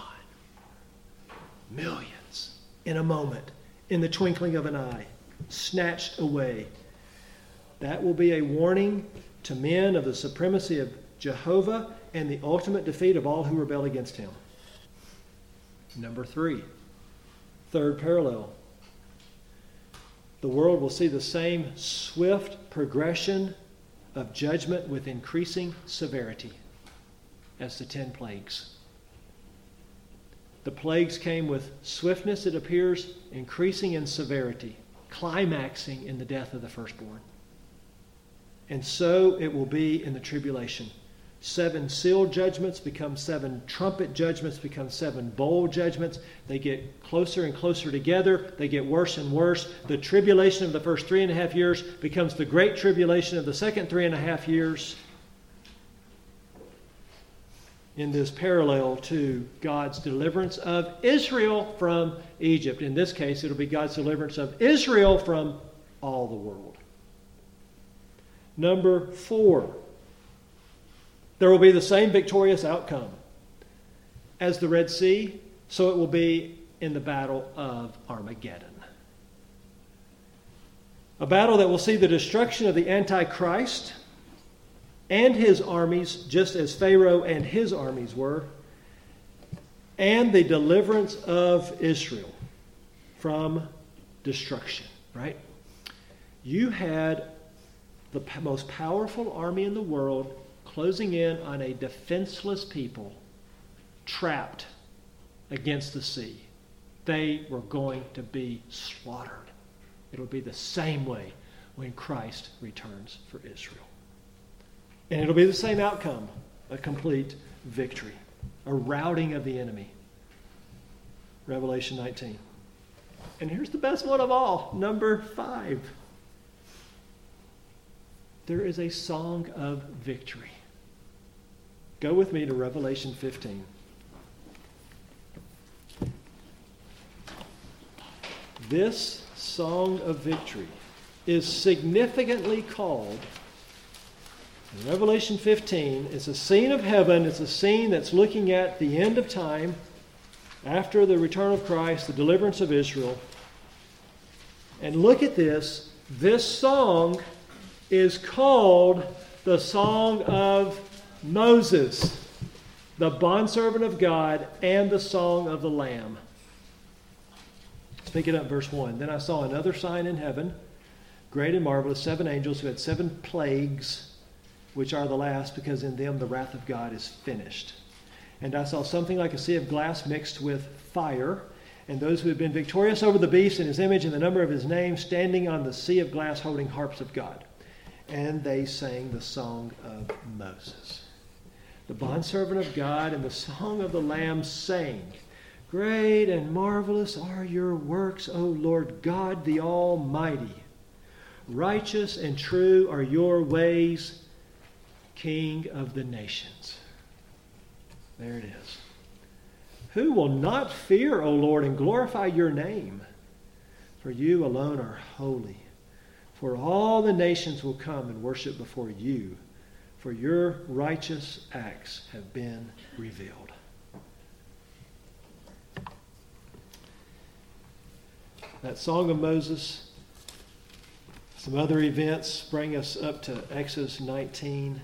Millions in a moment, in the twinkling of an eye, snatched away. That will be a warning to men of the supremacy of Jehovah and the ultimate defeat of all who rebel against him. Number 3, third parallel. The world will see the same swift progression of judgment with increasing severity as the 10 plagues. The plagues came with swiftness, it appears, increasing in severity, climaxing in the death of the firstborn. And so it will be in the tribulation. 7 seal judgments become 7 trumpet judgments, become 7 bowl judgments. They get closer and closer together. They get worse and worse. The tribulation of the first 3.5 years becomes the great tribulation of the second 3.5 years. In this parallel to God's deliverance of Israel from Egypt. In this case, it'll be God's deliverance of Israel from all the world. Number 4. There will be the same victorious outcome as the Red Sea, so it will be in the battle of Armageddon. A battle that will see the destruction of the Antichrist and his armies, just as Pharaoh and his armies were, and the deliverance of Israel from destruction, right? You had the most powerful army in the world closing in on a defenseless people trapped against the sea. They were going to be slaughtered. It'll be the same way when Christ returns for Israel. And it'll be the same outcome, a complete victory, a routing of the enemy. Revelation 19. And here's the best one of all, number 5. There is a song of victory. Go with me to Revelation 15. This song of victory is significantly called, in Revelation 15, it's a scene of heaven. It's a scene that's looking at the end of time, after the return of Christ, the deliverance of Israel. And look at this. This song is called the Song of Moses, the bondservant of God, and the Song of the Lamb. Let's pick it up, verse 1. Then I saw another sign in heaven, great and marvelous, 7 angels who had 7 plagues, which are the last, because in them the wrath of God is finished. And I saw something like a sea of glass mixed with fire, and those who had been victorious over the beast and his image and the number of his name, standing on the sea of glass holding harps of God. And they sang the Song of Moses. The bondservant of God and the Song of the Lamb sang, Great and marvelous are your works, O Lord God the Almighty. Righteous and true are your ways, King of the nations. There it is. Who will not fear, O Lord, and glorify your name? For you alone are holy. For all the nations will come and worship before you, for your righteous acts have been revealed. That Song of Moses, some other events bring us up to Exodus 19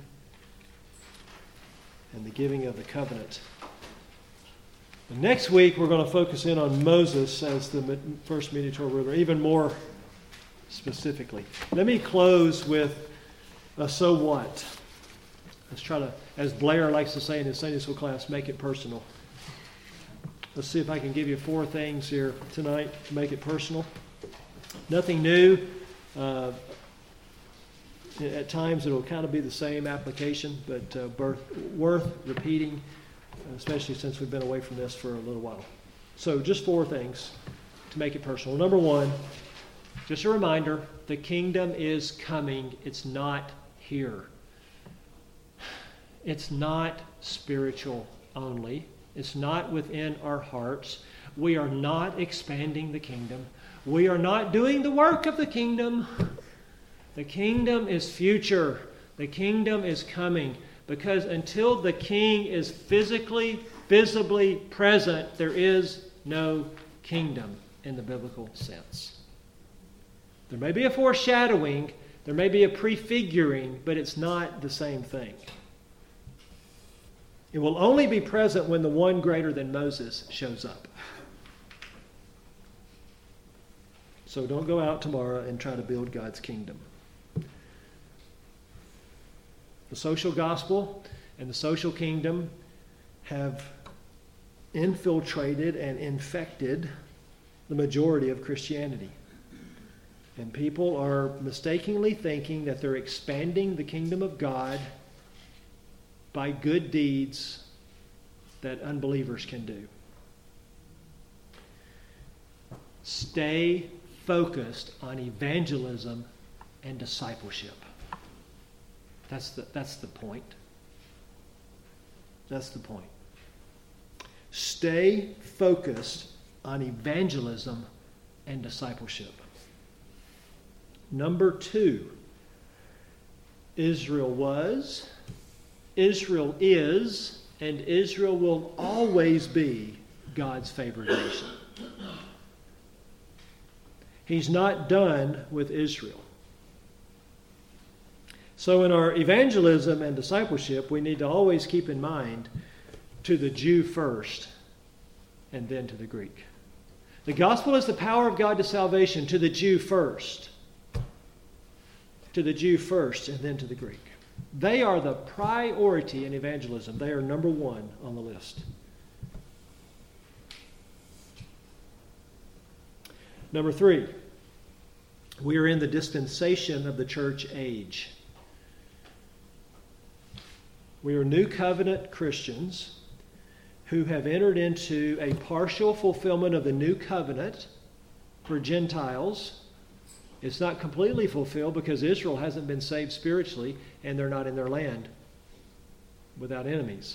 and the giving of the covenant. And next week we're going to focus in on Moses as the first mediator ruler, even more specifically. Let me close with a so what. Let's try to, as Blair likes to say in his Sunday school class, make it personal. Let's see if I can give you 4 things here tonight to make it personal. Nothing new. At times it'll kind of be the same application, but worth repeating, especially since we've been away from this for a little while. So just 4 things to make it personal. Number 1, just a reminder, the kingdom is coming. It's not here. It's not spiritual only. It's not within our hearts. We are not expanding the kingdom. We are not doing the work of the kingdom. The kingdom is future. The kingdom is coming. Because until the king is physically, visibly present, there is no kingdom in the biblical sense. There may be a foreshadowing, there may be a prefiguring, but it's not the same thing. It will only be present when the one greater than Moses shows up. So don't go out tomorrow and try to build God's kingdom. The social gospel and the social kingdom have infiltrated and infected the majority of Christianity. And people are mistakenly thinking that they're expanding the kingdom of God by good deeds that unbelievers can do. Stay focused on evangelism and discipleship. That's the point. That's the point. Stay focused on evangelism and discipleship. Number 2, Israel was, Israel is, and Israel will always be God's favored nation. He's not done with Israel. So in our evangelism and discipleship, we need to always keep in mind to the Jew first and then to the Greek. The gospel is the power of God to salvation to the Jew first. To the Jew first and then to the Greek. They are the priority in evangelism. They are number 1 on the list. Number 3, we are in the dispensation of the church age. We are New Covenant Christians who have entered into a partial fulfillment of the New Covenant for Gentiles. It's not completely fulfilled because Israel hasn't been saved spiritually and they're not in their land without enemies.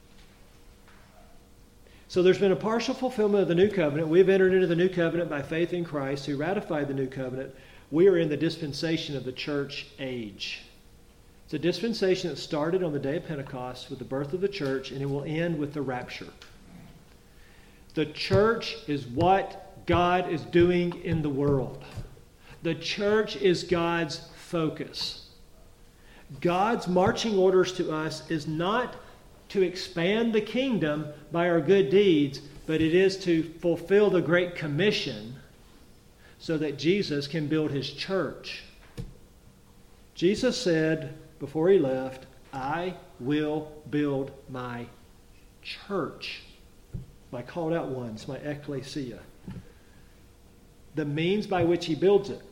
So there's been a partial fulfillment of the New Covenant. We've entered into the New Covenant by faith in Christ, who ratified the New Covenant. We are in the dispensation of the church age. It's a dispensation that started on the day of Pentecost with the birth of the church, and it will end with the rapture. The church is what God is doing in the world. The church is God's focus. God's marching orders to us is not to expand the kingdom by our good deeds, but it is to fulfill the Great Commission so that Jesus can build his church. Jesus said before he left, I will build my church. My called out ones, my ecclesia. The means by which he builds it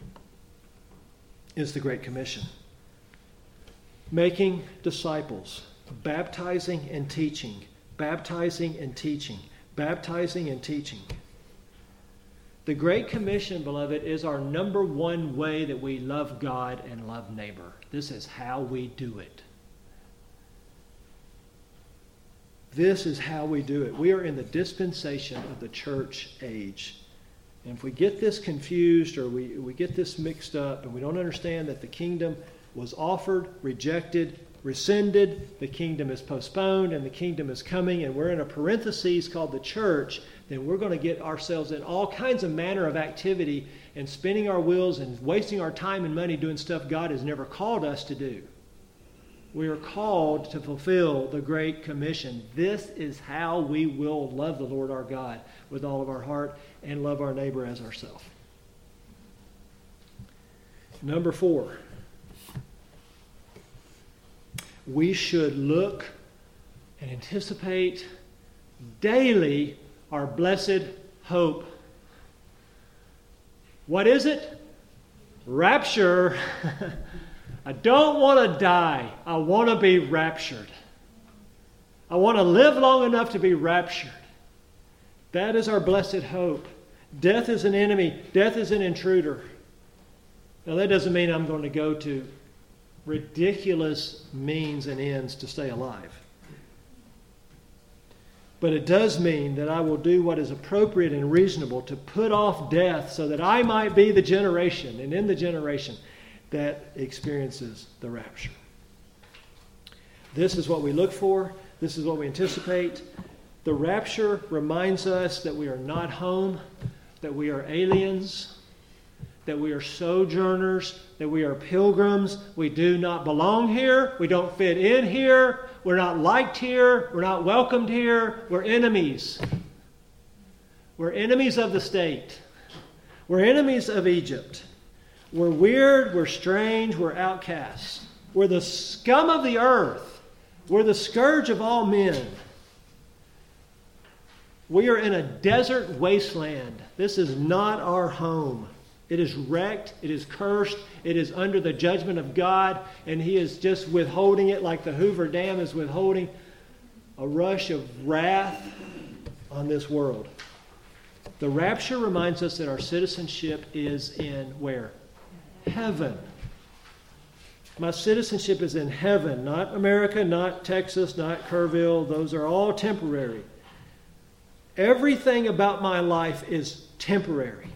is the Great Commission. Making disciples, baptizing and teaching, baptizing and teaching, baptizing and teaching. The Great Commission, beloved, is our number 1 way that we love God and love neighbor. This is how we do it. This is how we do it. We are in the dispensation of the church age. And if we get this confused or we get this mixed up and we don't understand that the kingdom was offered, rejected, rescinded, the kingdom is postponed, and the kingdom is coming, and we're in a parenthesis called the church, then we're going to get ourselves in all kinds of manner of activity and spinning our wheels and wasting our time and money doing stuff God has never called us to do. We are called to fulfill the Great Commission. This is how we will love the Lord our God with all of our heart and love our neighbor as ourselves. Number 4. We should look and anticipate daily our blessed hope. What is it? Rapture. I don't want to die. I want to be raptured. I want to live long enough to be raptured. That is our blessed hope. Death is an enemy. Death is an intruder. Now that doesn't mean I'm going to go to ridiculous means and ends to stay alive. But it does mean that I will do what is appropriate and reasonable to put off death so that I might be the generation, and in the generation, that experiences the rapture. This is what we look for. This is what we anticipate. The rapture reminds us that we are not home, that we are aliens, that we are sojourners, that we are pilgrims. We do not belong here. We don't fit in here. We're not liked here. We're not welcomed here. We're enemies. We're enemies of the state. We're enemies of Egypt. We're weird. We're strange. We're outcasts. We're the scum of the earth. We're the scourge of all men. We are in a desert wasteland. This is not our home. It is wrecked. It is cursed. It is under the judgment of God, and He is just withholding it like the Hoover Dam is withholding a rush of wrath on this world. The rapture reminds us that our citizenship is in where? Heaven. My citizenship is in heaven, not America, not Texas, not Kerrville. Those are all temporary. Everything about my life is temporary.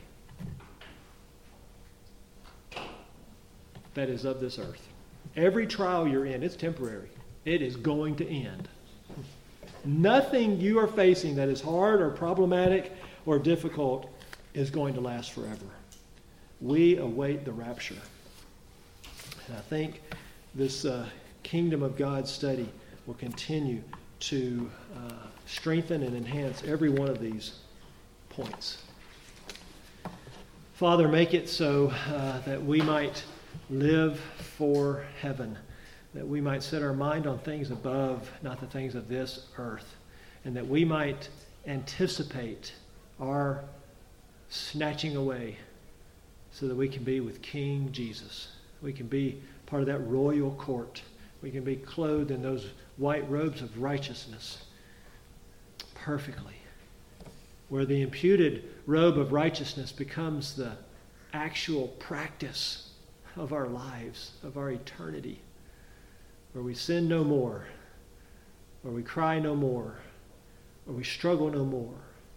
That is of this earth. Every trial you're in, it's temporary. It is going to end. Nothing you are facing that is hard or problematic or difficult is going to last forever. We await the rapture. And I think this Kingdom of God study will continue to strengthen and enhance every one of these points. Father, make it so that we might live for heaven, that we might set our mind on things above, not the things of this earth, and that we might anticipate our snatching away so that we can be with King Jesus. We can be part of that royal court. We can be clothed in those white robes of righteousness perfectly, where the imputed robe of righteousness becomes the actual practice of our lives, of our eternity, where we sin no more, where we cry no more, where we struggle no more.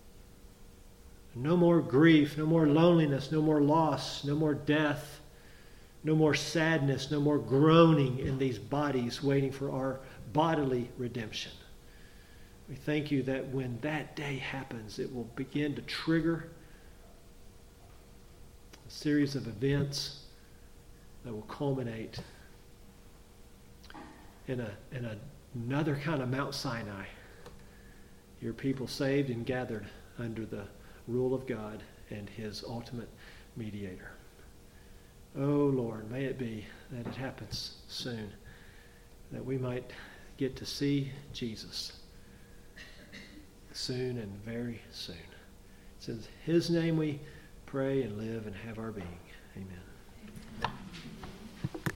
No more grief, no more loneliness, no more loss, no more death, no more sadness, no more groaning in these bodies waiting for our bodily redemption. We thank you that when that day happens, it will begin to trigger a series of events that will culminate in another kind of Mount Sinai. Your people saved and gathered under the rule of God and His ultimate mediator. Oh Lord, may it be that it happens soon, that we might get to see Jesus soon and very soon. It's in His name we pray and live and have our being. Amen.